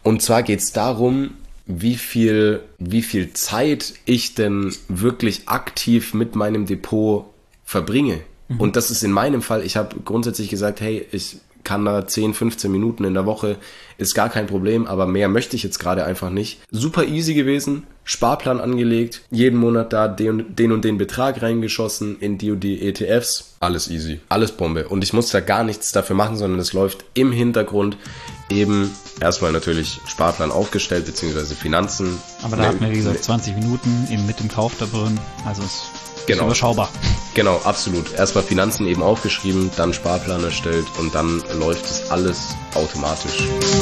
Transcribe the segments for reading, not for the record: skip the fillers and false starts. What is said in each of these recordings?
Und zwar geht es darum, wie viel Zeit ich denn wirklich aktiv mit meinem Depot verbringe. Und das ist in meinem Fall, ich habe grundsätzlich gesagt, hey, ich kann da 10, 15 Minuten in der Woche, ist gar kein Problem, aber mehr möchte ich jetzt gerade einfach nicht. Super easy gewesen, Sparplan angelegt, jeden Monat da den und den Betrag reingeschossen in die und die ETFs. Alles easy, alles Bombe. Und ich muss da gar nichts dafür machen, sondern es läuft im Hintergrund eben erstmal natürlich Sparplan aufgestellt, beziehungsweise Finanzen. Aber da hatten wir, wie gesagt, 20 Minuten eben mit dem Kauf da drin, also es ist überschaubar. Genau, absolut. Erstmal Finanzen eben aufgeschrieben, dann Sparplan erstellt und dann läuft es alles automatisch.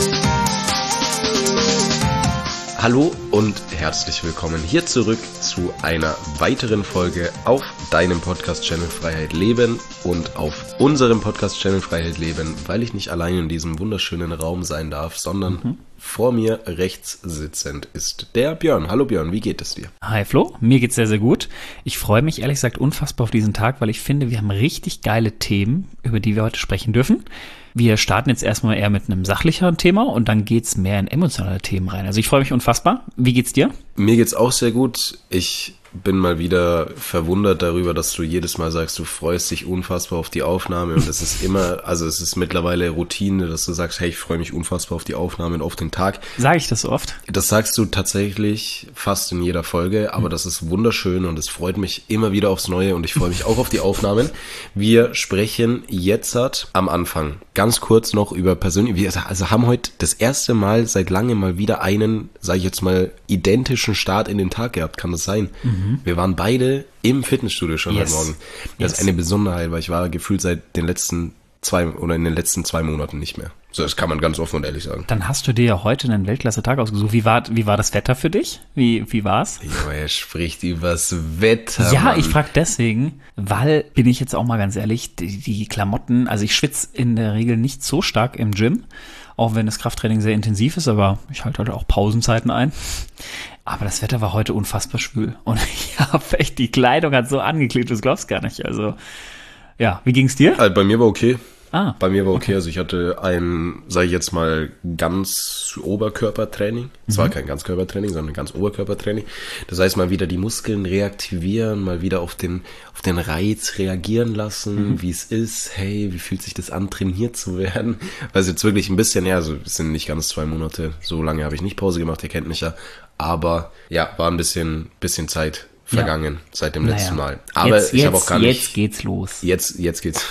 Hallo und herzlich willkommen hier zurück zu einer weiteren Folge auf deinem Podcast-Channel Freiheit Leben und auf unserem Podcast-Channel Freiheit Leben, weil ich nicht allein in diesem wunderschönen Raum sein darf, sondern vor mir rechts sitzend ist der Björn. Hallo Björn, wie geht es dir? Hi Flo, mir geht's sehr, sehr gut. Ich freue mich ehrlich gesagt unfassbar auf diesen Tag, weil ich finde, wir haben richtig geile Themen, über die wir heute sprechen dürfen. Wir starten jetzt erstmal eher mit einem sachlicheren Thema und dann geht's mehr in emotionale Themen rein. Also ich freue mich unfassbar. Wie geht's dir? Mir geht's auch sehr gut. Ich bin mal wieder verwundert darüber, dass du jedes Mal sagst, du freust dich unfassbar auf die Aufnahme und es ist immer, also es ist mittlerweile Routine, dass du sagst, hey, ich freue mich unfassbar auf die Aufnahme und auf den Tag. Sage ich das so oft? Das sagst du tatsächlich fast in jeder Folge, aber das ist wunderschön und es freut mich immer wieder aufs Neue und ich freue mich auch auf die Aufnahmen. Wir sprechen jetzt am Anfang ganz kurz noch über persönlich, wir haben heute das erste Mal seit langem mal wieder einen, sage ich jetzt mal, identischen Start in den Tag gehabt, kann das sein? Wir waren beide im Fitnessstudio schon heute Morgen. Das ist eine Besonderheit, weil ich war gefühlt in den letzten 2 Monaten nicht mehr. So, das kann man ganz offen und ehrlich sagen. Dann hast du dir ja heute einen Weltklasse-Tag ausgesucht. Wie war das Wetter für dich? Wie war's? Ja, er spricht übers Wetter. Ja, Mann. Ich frage deswegen, weil, bin ich jetzt auch mal ganz ehrlich, die Klamotten, also ich schwitze in der Regel nicht so stark im Gym, auch wenn das Krafttraining sehr intensiv ist, aber ich halte halt auch Pausenzeiten ein. Aber das Wetter war heute unfassbar schwül und ich habe echt, die Kleidung hat so angeklebt, das glaubst gar nicht. Also, ja, wie ging's dir? Also bei mir war okay. Bei mir war okay. Also ich hatte ein, sage ich jetzt mal, ganz Oberkörpertraining. Es war kein Ganzkörpertraining, sondern ganz Oberkörpertraining. Das heißt, mal wieder die Muskeln reaktivieren, mal wieder auf den Reiz reagieren lassen, wie es ist. Hey, wie fühlt sich das an, trainiert zu werden? Weil es jetzt wirklich ein bisschen, also es sind nicht ganz 2 Monate, so lange habe ich nicht Pause gemacht, ihr kennt mich ja. Aber ja, war ein bisschen Zeit vergangen seit dem letzten Mal. Aber ich habe auch gar nicht. Jetzt geht's los. Jetzt geht's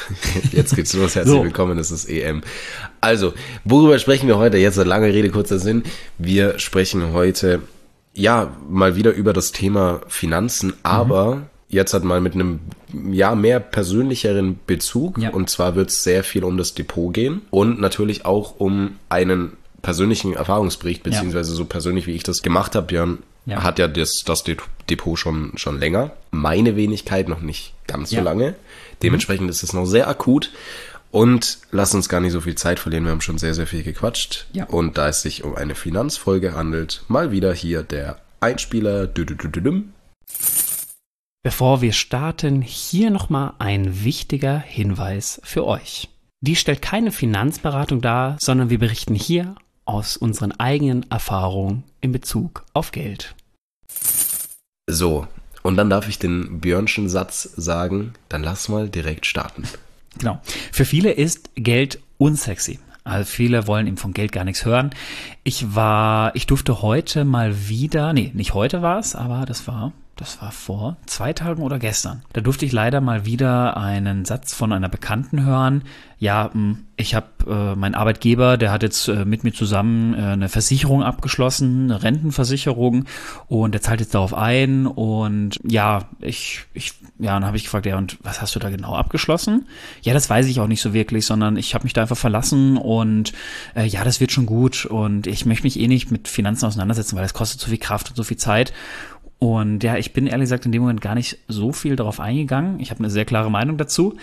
los. Herzlich willkommen, es ist EM. Also, worüber sprechen wir heute? Jetzt eine lange Rede, kurzer Sinn. Wir sprechen heute, mal wieder über das Thema Finanzen, aber jetzt mal mit einem, mehr persönlicheren Bezug. Ja. Und zwar wird es sehr viel um das Depot gehen und natürlich auch um einen persönlichen Erfahrungsbericht, beziehungsweise so persönlich, wie ich das gemacht habe. Björn hat ja das Depot schon länger. Meine Wenigkeit noch nicht ganz so lange. Dementsprechend ist es noch sehr akut. Und lass uns gar nicht so viel Zeit verlieren. Wir haben schon sehr, sehr viel gequatscht. Ja. Und da es sich um eine Finanzfolge handelt, mal wieder hier der Einspieler. Bevor wir starten, hier nochmal ein wichtiger Hinweis für euch. Die stellt keine Finanzberatung dar, sondern wir berichten hier aus unseren eigenen Erfahrungen in Bezug auf Geld. So, und dann darf ich den Björnschen Satz sagen, dann lass mal direkt starten. Genau. Für viele ist Geld unsexy. Also viele wollen eben von Geld gar nichts hören. Ich durfte heute mal wieder, nicht heute war es, aber das war vor 2 Tagen oder gestern. Da durfte ich leider mal wieder einen Satz von einer Bekannten hören. Ja, ich habe mein Arbeitgeber, der hat jetzt mit mir zusammen eine Versicherung abgeschlossen, eine Rentenversicherung, und der zahlt jetzt darauf ein. Und dann habe ich gefragt, und was hast du da genau abgeschlossen? Ja, das weiß ich auch nicht so wirklich, sondern ich habe mich da einfach verlassen und das wird schon gut und ich möchte mich nicht mit Finanzen auseinandersetzen, weil das kostet so viel Kraft und so viel Zeit. Und ich bin ehrlich gesagt in dem Moment gar nicht so viel darauf eingegangen. Ich habe eine sehr klare Meinung dazu.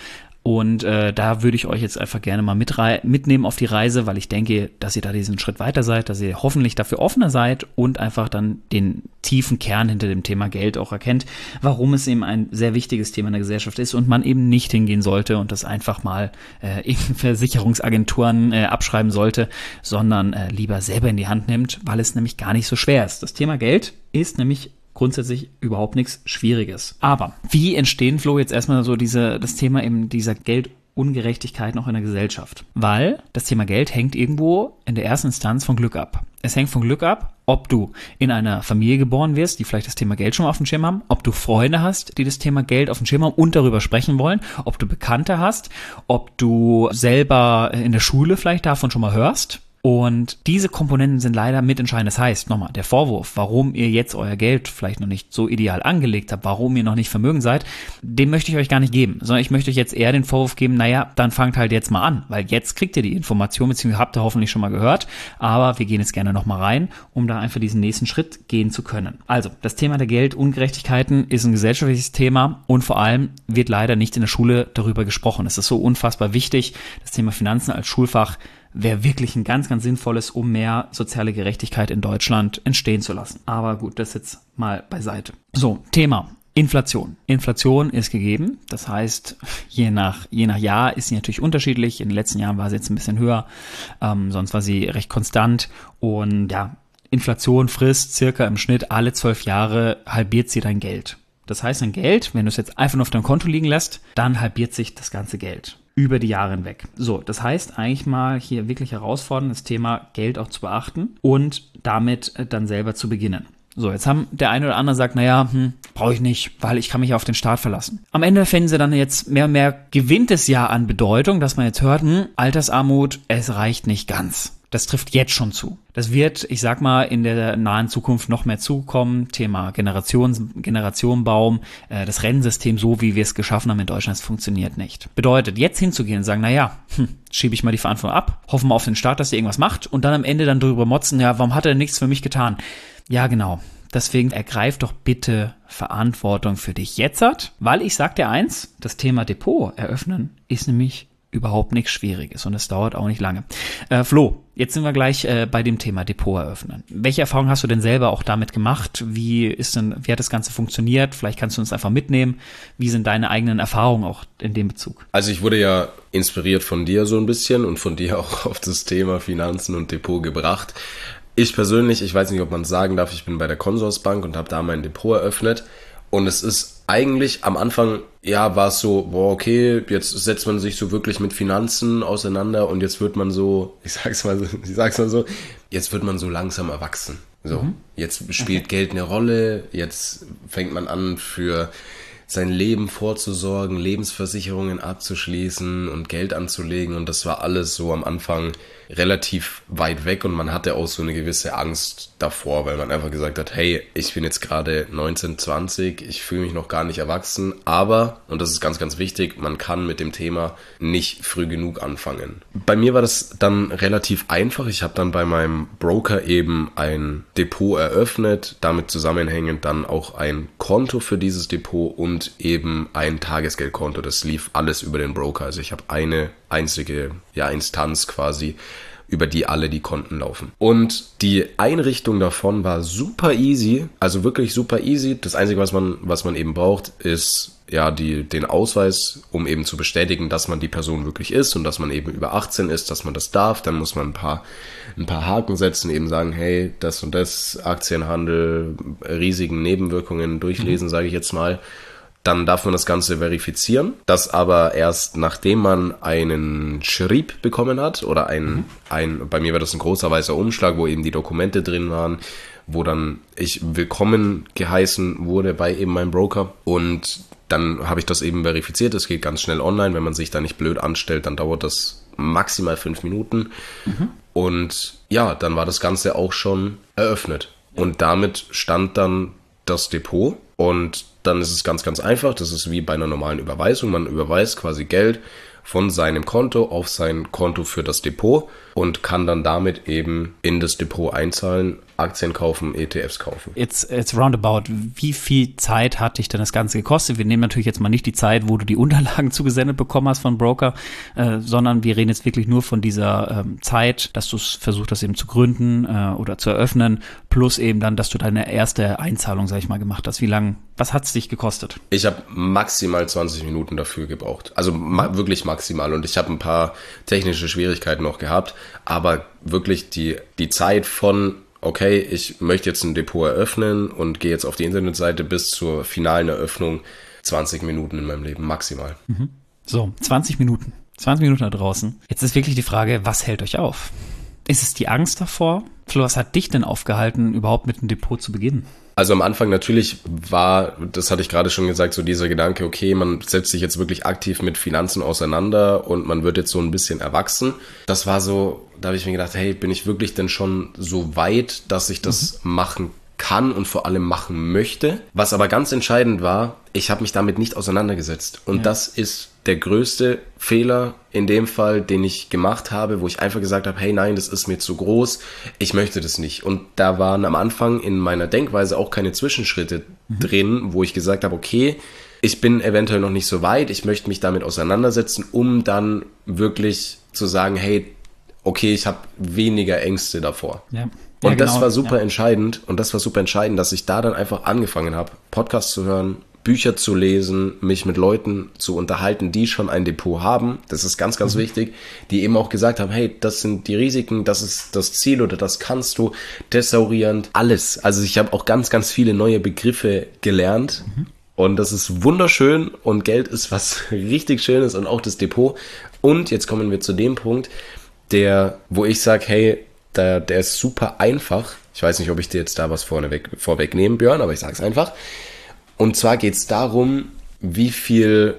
Und da würde ich euch jetzt einfach gerne mal mitnehmen auf die Reise, weil ich denke, dass ihr da diesen Schritt weiter seid, dass ihr hoffentlich dafür offener seid und einfach dann den tiefen Kern hinter dem Thema Geld auch erkennt, warum es eben ein sehr wichtiges Thema in der Gesellschaft ist und man eben nicht hingehen sollte und das einfach mal in Versicherungsagenturen abschreiben sollte, sondern lieber selber in die Hand nimmt, weil es nämlich gar nicht so schwer ist. Das Thema Geld ist nämlich grundsätzlich überhaupt nichts Schwieriges. Aber wie entstehen, Flo, jetzt erstmal so das Thema eben dieser Geldungerechtigkeit noch in der Gesellschaft? Weil das Thema Geld hängt irgendwo in der ersten Instanz von Glück ab. Es hängt von Glück ab, ob du in einer Familie geboren wirst, die vielleicht das Thema Geld schon mal auf dem Schirm haben, ob du Freunde hast, die das Thema Geld auf dem Schirm haben und darüber sprechen wollen, ob du Bekannte hast, ob du selber in der Schule vielleicht davon schon mal hörst. Und diese Komponenten sind leider mitentscheidend. Das heißt, nochmal, der Vorwurf, warum ihr jetzt euer Geld vielleicht noch nicht so ideal angelegt habt, warum ihr noch nicht vermögend seid, den möchte ich euch gar nicht geben, sondern ich möchte euch jetzt eher den Vorwurf geben, naja, dann fangt halt jetzt mal an, weil jetzt kriegt ihr die Information, beziehungsweise habt ihr hoffentlich schon mal gehört, aber wir gehen jetzt gerne nochmal rein, um da einfach diesen nächsten Schritt gehen zu können. Also, das Thema der Geldungerechtigkeiten ist ein gesellschaftliches Thema und vor allem wird leider nicht in der Schule darüber gesprochen. Es ist so unfassbar wichtig, das Thema Finanzen als Schulfach wäre wirklich ein ganz, ganz sinnvolles, um mehr soziale Gerechtigkeit in Deutschland entstehen zu lassen. Aber gut, das jetzt mal beiseite. So, Thema Inflation. Inflation ist gegeben. Das heißt, je nach Jahr ist sie natürlich unterschiedlich. In den letzten Jahren war sie jetzt ein bisschen höher. Sonst war sie recht konstant. Und ja, Inflation frisst circa im Schnitt alle 12 Jahre halbiert sie dein Geld. Das heißt, dein Geld, wenn du es jetzt einfach nur auf deinem Konto liegen lässt, dann halbiert sich das ganze Geld über die Jahre hinweg. So, das heißt eigentlich mal hier wirklich herausfordern, das Thema Geld auch zu beachten und damit dann selber zu beginnen. So, jetzt haben der eine oder andere sagt, naja, brauche ich nicht, weil ich kann mich auf den Staat verlassen. Am Ende finden sie dann jetzt mehr und mehr, gewinnt es ja an Bedeutung, dass man jetzt hört, Altersarmut, es reicht nicht ganz. Das trifft jetzt schon zu. Das wird, ich sag mal, in der nahen Zukunft noch mehr zukommen. Thema Generationenbaum, das Rentensystem, so wie wir es geschaffen haben in Deutschland, funktioniert nicht. Bedeutet, jetzt hinzugehen und sagen, naja, schiebe ich mal die Verantwortung ab, hoffen wir auf den Staat, dass er irgendwas macht und dann am Ende dann drüber motzen, ja, warum hat er nichts für mich getan? Ja, genau. Deswegen ergreif doch bitte Verantwortung für dich jetzt, weil ich sag dir eins, das Thema Depot eröffnen ist nämlich überhaupt nichts Schwieriges und es dauert auch nicht lange. Flo, jetzt sind wir gleich bei dem Thema Depot eröffnen. Welche Erfahrungen hast du denn selber auch damit gemacht? Wie hat das Ganze funktioniert? Vielleicht kannst du uns einfach mitnehmen. Wie sind deine eigenen Erfahrungen auch in dem Bezug? Also ich wurde ja inspiriert von dir so ein bisschen und von dir auch auf das Thema Finanzen und Depot gebracht. Ich persönlich, ich weiß nicht, ob man es sagen darf, ich bin bei der Consorsbank und habe da mein Depot eröffnet. Und es ist eigentlich am Anfang, ja, war es so, boah, okay, jetzt setzt man sich so wirklich mit Finanzen auseinander und jetzt wird man so, ich sag's mal so, jetzt wird man so langsam erwachsen. So, jetzt spielt Geld eine Rolle, jetzt fängt man an, für sein Leben vorzusorgen, Lebensversicherungen abzuschließen und Geld anzulegen und das war alles so am Anfang relativ weit weg und man hatte auch so eine gewisse Angst davor, weil man einfach gesagt hat, hey, ich bin jetzt gerade 19, 20, ich fühle mich noch gar nicht erwachsen, aber, und das ist ganz, ganz wichtig, man kann mit dem Thema nicht früh genug anfangen. Bei mir war das dann relativ einfach, ich habe dann bei meinem Broker eben ein Depot eröffnet, damit zusammenhängend dann auch ein Konto für dieses Depot und eben ein Tagesgeldkonto, das lief alles über den Broker, also ich habe eine einzige Instanz quasi, über die alle die Konten laufen. Und die Einrichtung davon war super easy, also wirklich super easy. Das Einzige, was man eben braucht, ist ja den Ausweis, um eben zu bestätigen, dass man die Person wirklich ist und dass man eben über 18 ist, dass man das darf. Dann muss man ein paar Haken setzen, eben sagen, hey, das und das, Aktienhandel, Risiken, Nebenwirkungen durchlesen, sage ich jetzt mal. Dann darf man das Ganze verifizieren, das aber erst nachdem man einen Schrieb bekommen hat oder bei mir war das ein großer weißer Umschlag, wo eben die Dokumente drin waren, wo dann ich willkommen geheißen wurde bei eben meinem Broker und dann habe ich das eben verifiziert, das geht ganz schnell online, wenn man sich da nicht blöd anstellt, dann dauert das maximal 5 Minuten und ja, dann war das Ganze auch schon eröffnet und damit stand dann das Depot und dann ist es ganz, ganz einfach. Das ist wie bei einer normalen Überweisung. Man überweist quasi Geld von seinem Konto auf sein Konto für das Depot und kann dann damit eben in das Depot einzahlen. Aktien kaufen, ETFs kaufen. Jetzt roundabout, wie viel Zeit hat dich denn das Ganze gekostet? Wir nehmen natürlich jetzt mal nicht die Zeit, wo du die Unterlagen zugesendet bekommen hast von Broker, sondern wir reden jetzt wirklich nur von dieser Zeit, dass du es versucht hast eben zu gründen oder zu eröffnen, plus eben dann, dass du deine erste Einzahlung, sag ich mal, gemacht hast. Was hat es dich gekostet? Ich habe maximal 20 Minuten dafür gebraucht. Also wirklich maximal. Und ich habe ein paar technische Schwierigkeiten noch gehabt, aber wirklich die Zeit von okay, ich möchte jetzt ein Depot eröffnen und gehe jetzt auf die Internetseite bis zur finalen Eröffnung, 20 Minuten in meinem Leben, maximal. So, 20 Minuten. 20 Minuten da draußen. Jetzt ist wirklich die Frage, was hält euch auf? Ist es die Angst davor? Flo, was hat dich denn aufgehalten, überhaupt mit dem Depot zu beginnen? Also am Anfang natürlich war, das hatte ich gerade schon gesagt, so dieser Gedanke, okay, man setzt sich jetzt wirklich aktiv mit Finanzen auseinander und man wird jetzt so ein bisschen erwachsen. Das war so, da habe ich mir gedacht, hey, bin ich wirklich denn schon so weit, dass ich das machen kann und vor allem machen möchte? Was aber ganz entscheidend war, ich habe mich damit nicht auseinandergesetzt. Und das ist der größte Fehler in dem Fall, den ich gemacht habe, wo ich einfach gesagt habe, hey, nein, das ist mir zu groß, ich möchte das nicht. Und da waren am Anfang in meiner Denkweise auch keine Zwischenschritte drin, wo ich gesagt habe, okay, ich bin eventuell noch nicht so weit, ich möchte mich damit auseinandersetzen, um dann wirklich zu sagen, hey, okay, ich habe weniger Ängste davor. Ja. Und genau, das war super entscheidend. Und das war super entscheidend, dass ich da dann einfach angefangen habe, Podcasts zu hören, Bücher zu lesen, mich mit Leuten zu unterhalten, die schon ein Depot haben. Das ist ganz, ganz wichtig. Die eben auch gesagt haben, hey, das sind die Risiken, das ist das Ziel oder das kannst du thesaurierend. Alles. Also ich habe auch ganz, ganz viele neue Begriffe gelernt. Und das ist wunderschön. Und Geld ist was richtig Schönes und auch das Depot. Und jetzt kommen wir zu dem Punkt, wo ich sage, hey, der ist super einfach. Ich weiß nicht, ob ich dir jetzt da was vorwegnehme, Björn, aber ich sage es einfach. Und zwar geht es darum, wie viel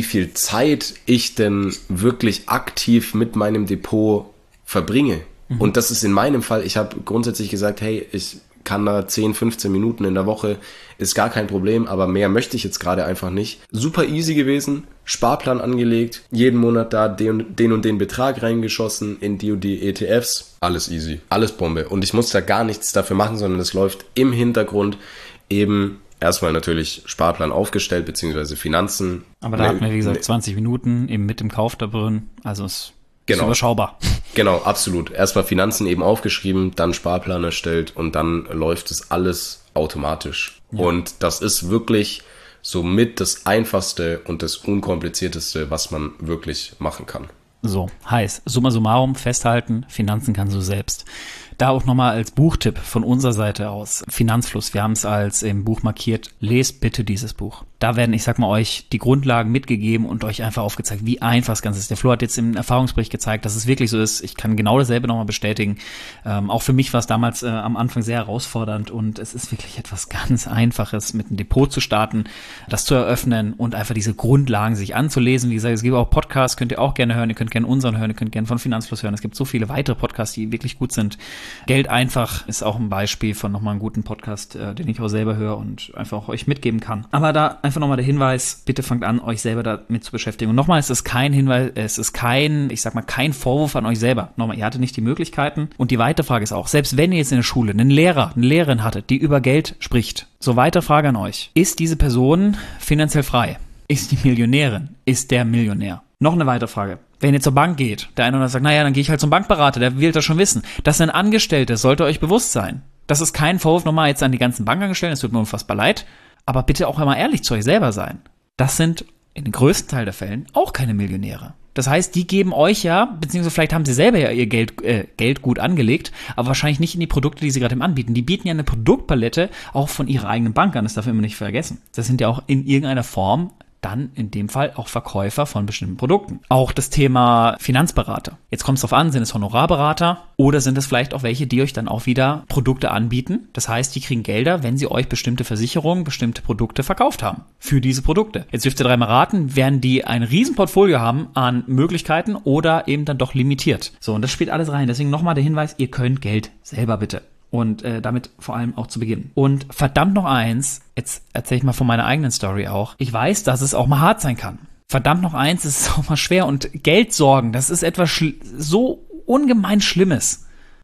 Zeit ich denn wirklich aktiv mit meinem Depot verbringe. Und das ist in meinem Fall, ich habe grundsätzlich gesagt, hey, ich kann da 10, 15 Minuten in der Woche, ist gar kein Problem, aber mehr möchte ich jetzt gerade einfach nicht. Super easy gewesen, Sparplan angelegt, jeden Monat da den und den Betrag reingeschossen in die und die ETFs. Alles easy, alles Bombe. Und ich muss da gar nichts dafür machen, sondern es läuft im Hintergrund eben erstmal natürlich Sparplan aufgestellt, beziehungsweise Finanzen. Aber da hatten wir, wie gesagt, 20 Minuten eben mit dem Kauf da drin, also es ist überschaubar. Genau, absolut. Erstmal Finanzen eben aufgeschrieben, dann Sparplan erstellt und dann läuft es alles automatisch. Ja. Und das ist wirklich somit das Einfachste und das Unkomplizierteste, was man wirklich machen kann. So, heißt, summa summarum, festhalten, Finanzen kannst du selbst. Da auch nochmal als Buchtipp von unserer Seite aus, Finanzfluss, wir haben es als im Buch markiert, lest bitte dieses Buch. Da werden, ich sag mal, euch die Grundlagen mitgegeben und euch einfach aufgezeigt, wie einfach das Ganze ist. Der Flo hat jetzt im Erfahrungsbericht gezeigt, dass es wirklich so ist. Ich kann genau dasselbe nochmal bestätigen. Auch für mich war es damals am Anfang sehr herausfordernd und es ist wirklich etwas ganz Einfaches, mit einem Depot zu starten, das zu eröffnen und einfach diese Grundlagen sich anzulesen. Wie gesagt, es gibt auch Podcasts, könnt ihr auch gerne hören. Ihr könnt gerne unseren hören, ihr könnt gerne von Finanzfluss hören. Es gibt so viele weitere Podcasts, die wirklich gut sind. Geld einfach ist auch ein Beispiel von nochmal einem guten Podcast, den ich auch selber höre und einfach auch euch mitgeben kann. Aber da einfach nochmal der Hinweis, bitte fangt an, euch selber damit zu beschäftigen. Und nochmal, es ist kein Hinweis, es ist kein Vorwurf an euch selber. Nochmal, ihr hattet nicht die Möglichkeiten. Und die weitere Frage ist auch, selbst wenn ihr jetzt in der Schule einen Lehrer, eine Lehrerin hattet, die über Geld spricht, so weitere Frage an euch. Ist diese Person finanziell frei? Ist die Millionärin? Ist der Millionär? Noch eine weitere Frage. Wenn ihr zur Bank geht, der eine oder andere sagt, naja, dann gehe ich halt zum Bankberater, der will das schon wissen. Das sind Angestellte, sollte euch bewusst sein. Das ist kein Vorwurf nochmal jetzt an die ganzen Bankangestellten, es tut mir unfassbar leid, aber bitte auch einmal ehrlich zu euch selber sein. Das sind in den größten Teil der Fällen auch keine Millionäre. Das heißt, die geben euch ja, beziehungsweise vielleicht haben sie selber ja ihr Geld gut angelegt, aber wahrscheinlich nicht in die Produkte, die sie gerade anbieten. Die bieten ja eine Produktpalette auch von ihrer eigenen Bank an, das darf man immer nicht vergessen. Das sind ja auch in irgendeiner Form dann in dem Fall auch Verkäufer von bestimmten Produkten. Auch das Thema Finanzberater. Jetzt kommt es darauf an, sind es Honorarberater oder sind es vielleicht auch welche, die euch dann auch wieder Produkte anbieten. Das heißt, die kriegen Gelder, wenn sie euch bestimmte Versicherungen, bestimmte Produkte verkauft haben. Für diese Produkte. Jetzt dürft ihr dreimal raten, werden die ein Riesenportfolio haben an Möglichkeiten oder eben dann doch limitiert. So, und das spielt alles rein. Deswegen nochmal der Hinweis, ihr könnt Geld selber bitte. Und damit vor allem auch zu beginnen. Und verdammt noch eins, jetzt erzähle ich mal von meiner eigenen Story auch. Ich weiß, dass es auch mal hart sein kann. Verdammt noch eins, es ist auch mal schwer. Und Geldsorgen, das ist etwas so ungemein Schlimmes.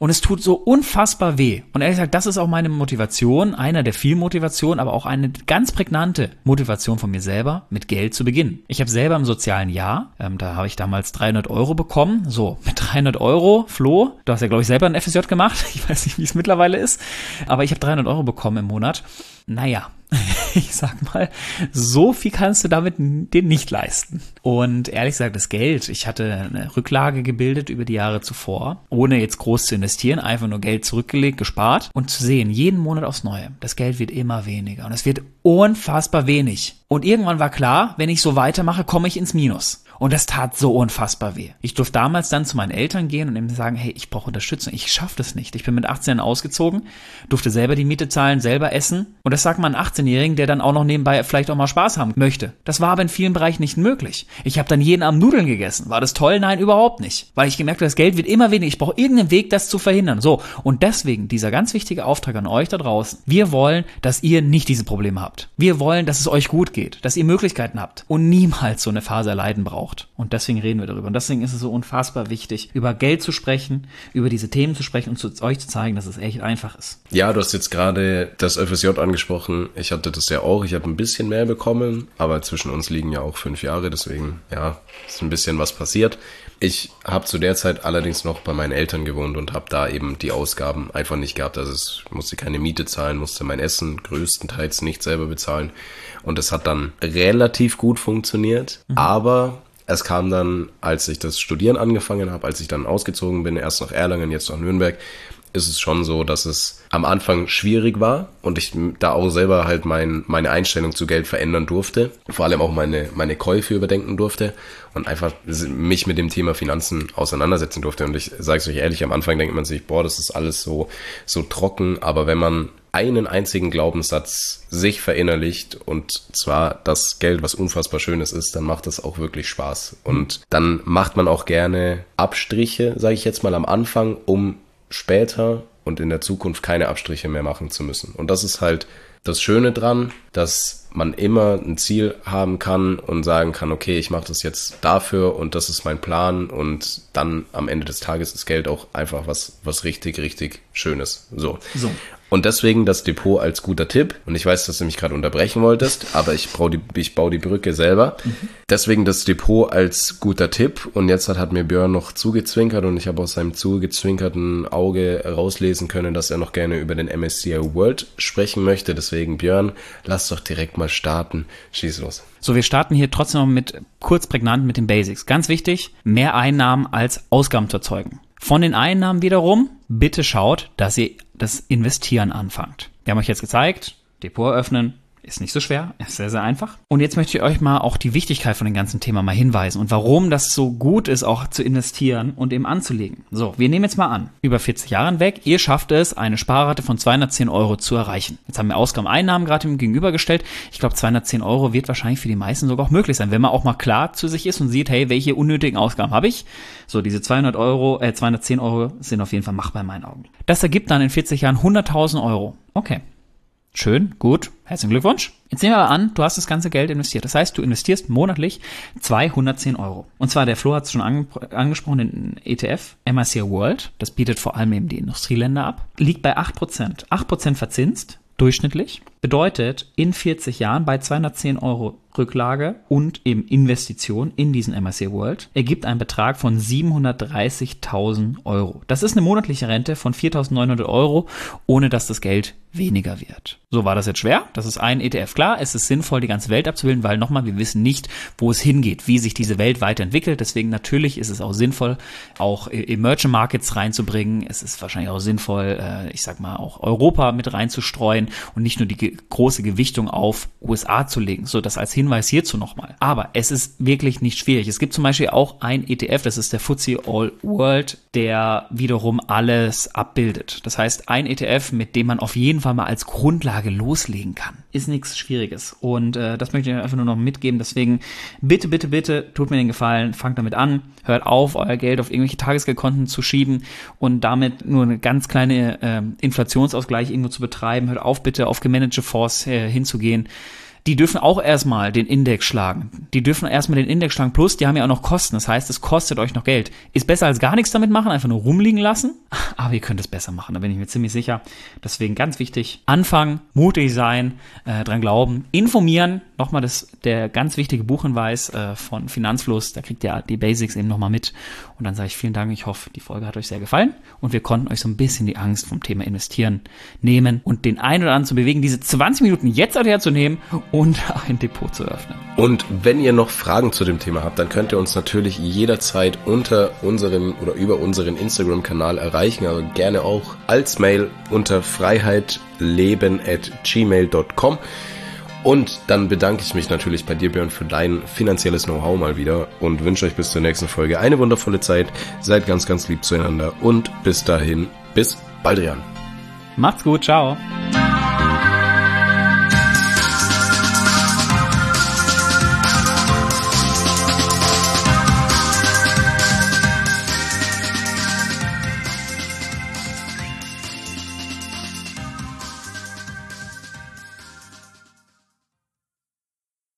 Und es tut so unfassbar weh. Und ehrlich gesagt, das ist auch meine Motivation, einer der vielen Motivationen, aber auch eine ganz prägnante Motivation von mir selber, mit Geld zu beginnen. Ich habe selber im sozialen Jahr, da habe ich damals 300 € bekommen. So, mit 300 €, Flo, du hast ja, glaube ich, selber ein FSJ gemacht. Ich weiß nicht, wie es mittlerweile ist, aber ich habe 300 € bekommen im Monat. Naja, ich sag mal, so viel kannst du damit dir nicht leisten. Und ehrlich gesagt, das Geld, ich hatte eine Rücklage gebildet über die Jahre zuvor, ohne jetzt groß zu investieren, einfach nur Geld zurückgelegt, gespart und zu sehen, jeden Monat aufs Neue, das Geld wird immer weniger und es wird unfassbar wenig. Und irgendwann war klar, wenn ich so weitermache, komme ich ins Minus. Und das tat so unfassbar weh. Ich durfte damals dann zu meinen Eltern gehen und ihnen sagen, hey, ich brauche Unterstützung, ich schaffe das nicht. Ich bin mit 18 ausgezogen, durfte selber die Miete zahlen, selber essen. Und das sagt man einem 18-Jährigen, der dann auch noch nebenbei vielleicht auch mal Spaß haben möchte. Das war aber in vielen Bereichen nicht möglich. Ich habe dann jeden Abend Nudeln gegessen. War das toll? Nein, überhaupt nicht. Weil ich gemerkt habe, das Geld wird immer weniger. Ich brauche irgendeinen Weg, das zu verhindern. So, und deswegen dieser ganz wichtige Auftrag an euch da draußen. Wir wollen, dass ihr nicht diese Probleme habt. Wir wollen, dass es euch gut geht, dass ihr Möglichkeiten habt und niemals so eine Phase erleiden braucht. Und deswegen reden wir darüber. Und deswegen ist es so unfassbar wichtig, über Geld zu sprechen, über diese Themen zu sprechen und euch zu zeigen, dass es echt einfach ist. Ja, du hast jetzt gerade das FSJ angesprochen. Ich hatte das ja auch. Ich habe ein bisschen mehr bekommen, aber zwischen uns liegen ja auch 5 Jahre. Deswegen, ja, ist ein bisschen was passiert. Ich habe zu der Zeit allerdings noch bei meinen Eltern gewohnt und habe da eben die Ausgaben einfach nicht gehabt. Also ich musste keine Miete zahlen, musste mein Essen größtenteils nicht selber bezahlen. Und es hat dann relativ gut funktioniert, aber es kam dann, als ich das Studieren angefangen habe, als ich dann ausgezogen bin, erst nach Erlangen, jetzt nach Nürnberg, ist es schon so, dass es am Anfang schwierig war und ich da auch selber halt meine Einstellung zu Geld verändern durfte. Vor allem auch meine Käufe überdenken durfte und einfach mich mit dem Thema Finanzen auseinandersetzen durfte. Und ich sage es euch ehrlich, am Anfang denkt man sich, boah, das ist alles so trocken. Aber wenn man einen einzigen Glaubenssatz sich verinnerlicht, und zwar das Geld, was unfassbar Schönes ist, dann macht das auch wirklich Spaß. Und dann macht man auch gerne Abstriche, sage ich jetzt mal am Anfang, um später und in der Zukunft keine Abstriche mehr machen zu müssen. Und das ist halt das Schöne dran, dass man immer ein Ziel haben kann und sagen kann, okay, ich mache das jetzt dafür und das ist mein Plan, und dann am Ende des Tages ist Geld auch einfach was richtig, richtig Schönes. So. Und deswegen das Depot als guter Tipp. Und ich weiß, dass du mich gerade unterbrechen wolltest, aber ich baue die Brücke selber. Deswegen das Depot als guter Tipp. Und jetzt hat mir Björn noch zugezwinkert und ich habe aus seinem zugezwinkerten Auge rauslesen können, dass er noch gerne über den MSCI World sprechen möchte. Deswegen, Björn, lass doch direkt mal starten. Schieß los. So, wir starten hier trotzdem noch kurz prägnant mit den Basics. Ganz wichtig, mehr Einnahmen als Ausgaben zu erzeugen. Von den Einnahmen wiederum, bitte schaut, dass ihr das Investieren anfangt. Wir haben euch jetzt gezeigt, Depot eröffnen, ist nicht so schwer, ist sehr, sehr einfach. Und jetzt möchte ich euch mal auch die Wichtigkeit von dem ganzen Thema mal hinweisen und warum das so gut ist, auch zu investieren und eben anzulegen. So, wir nehmen jetzt mal an, über 40 Jahre hinweg, ihr schafft es, eine Sparrate von 210 € zu erreichen. Jetzt haben wir Ausgaben, Einnahmen gerade gegenübergestellt. Ich glaube, 210 € wird wahrscheinlich für die meisten sogar auch möglich sein, wenn man auch mal klar zu sich ist und sieht, hey, welche unnötigen Ausgaben habe ich? So, diese 210 € sind auf jeden Fall machbar in meinen Augen. Das ergibt dann in 40 Jahren 100.000 €. Okay. Schön, gut, herzlichen Glückwunsch. Jetzt nehmen wir mal an, du hast das ganze Geld investiert. Das heißt, du investierst monatlich 210 €. Und zwar, der Flo hat es schon angesprochen, den ETF, MSCI World, das bietet vor allem eben die Industrieländer ab, liegt bei 8%. 8% verzinst, durchschnittlich, bedeutet in 40 Jahren bei 210 € Rücklage und eben Investition in diesen MSCI World ergibt einen Betrag von 730.000 €. Das ist eine monatliche Rente von 4.900 €, ohne dass das Geld weniger wird. So, war das jetzt schwer? Das ist ein ETF. Klar, es ist sinnvoll, die ganze Welt abzubilden, weil nochmal, wir wissen nicht, wo es hingeht, wie sich diese Welt weiterentwickelt. Deswegen natürlich ist es auch sinnvoll, auch Emerging Markets reinzubringen. Es ist wahrscheinlich auch sinnvoll, auch Europa mit reinzustreuen und nicht nur die große Gewichtung auf USA zu legen. So, das als Hinweis hierzu nochmal. Aber es ist wirklich nicht schwierig. Es gibt zum Beispiel auch ein ETF, das ist der FTSE All World, der wiederum alles abbildet. Das heißt, ein ETF, mit dem man auf jeden Fall mal als Grundlage loslegen kann. Ist nichts Schwieriges. Und das möchte ich einfach nur noch mitgeben. Deswegen bitte, bitte, bitte tut mir den Gefallen, fangt damit an, hört auf, euer Geld auf irgendwelche Tagesgeldkonten zu schieben und damit nur eine ganz kleine Inflationsausgleich irgendwo zu betreiben. Hört auf, bitte auf gemanagte Fonds hinzugehen. die dürfen auch erstmal den Index schlagen. Die dürfen erstmal den Index schlagen, plus die haben ja auch noch Kosten. Das heißt, es kostet euch noch Geld. Ist besser als gar nichts damit machen, einfach nur rumliegen lassen. Aber ihr könnt es besser machen, da bin ich mir ziemlich sicher. Deswegen ganz wichtig, anfangen, mutig sein, dran glauben, informieren. Nochmal der ganz wichtige Buchhinweis von Finanzfluss, da kriegt ihr die Basics eben nochmal mit. Und dann sage ich vielen Dank, ich hoffe, die Folge hat euch sehr gefallen und wir konnten euch so ein bisschen die Angst vom Thema Investieren nehmen und den einen oder anderen zu bewegen, diese 20 Minuten jetzt herzunehmen und ein Depot zu öffnen. Und wenn ihr noch Fragen zu dem Thema habt, dann könnt ihr uns natürlich jederzeit unter unserem oder über unseren Instagram-Kanal erreichen, also gerne auch als Mail unter freiheitsleben@gmail.com. Und dann bedanke ich mich natürlich bei dir, Björn, für dein finanzielles Know-how mal wieder und wünsche euch bis zur nächsten Folge eine wundervolle Zeit. Seid ganz, ganz lieb zueinander und bis dahin, bis bald, Jan. Macht's gut, ciao.